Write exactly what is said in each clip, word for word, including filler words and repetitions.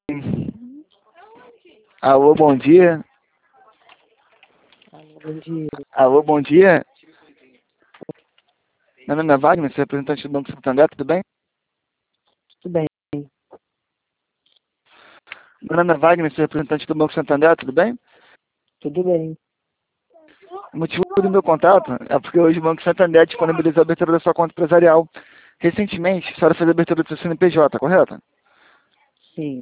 Alô, bom dia. Alô, bom dia. Alô, bom dia. Meu nome é Wagner, sou representante do Banco Santander, tudo bem? Tudo bem. Meu nome é Wagner, sou representante do Banco Santander, tudo bem? Tudo bem. O motivo do meu contato é porque hoje o Banco Santander disponibilizou a abertura da sua conta empresarial. Recentemente, a senhora fez a abertura do seu C N P J, correto? Sim.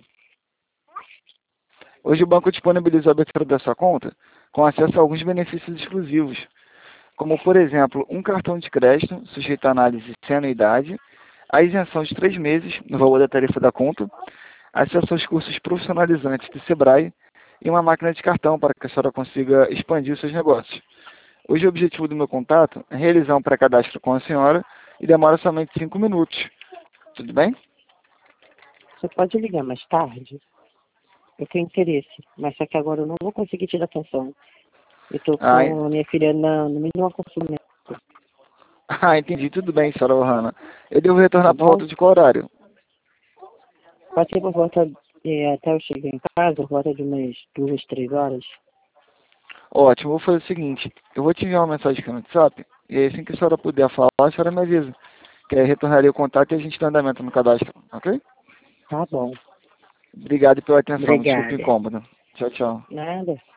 Hoje o banco disponibilizou a abertura da sua conta com acesso a alguns benefícios exclusivos, como, por exemplo, um cartão de crédito sujeito à análise sem anuidade, a isenção de três meses no valor da tarifa da conta, acesso aos cursos profissionalizantes do Sebrae e uma máquina de cartão para que a senhora consiga expandir os seus negócios. Hoje o objetivo do meu contato é realizar um pré-cadastro com a senhora e demora somente cinco minutos. Tudo bem? Você pode ligar mais tarde? Eu tenho interesse, mas só que agora eu não vou conseguir te dar atenção. Eu tô Ah, com a minha filha na, no meio de uma consulta, ah, entendi. Tudo bem, senhora Ohana. Eu devo tá retornar por bom? volta de qual horário? Pode ser por volta, é, até eu chegar em casa, por volta de umas duas, três horas. Ótimo, vou fazer o seguinte. Eu vou te enviar uma mensagem aqui no WhatsApp e aí, assim que a senhora puder falar, a senhora me avisa. Que aí retornaria o contato e a gente dá andamento no cadastro, ok? Tá bom. Obrigado pela atenção. Desculpe o Obrigada. incômodo. Tchau, tchau. Nada.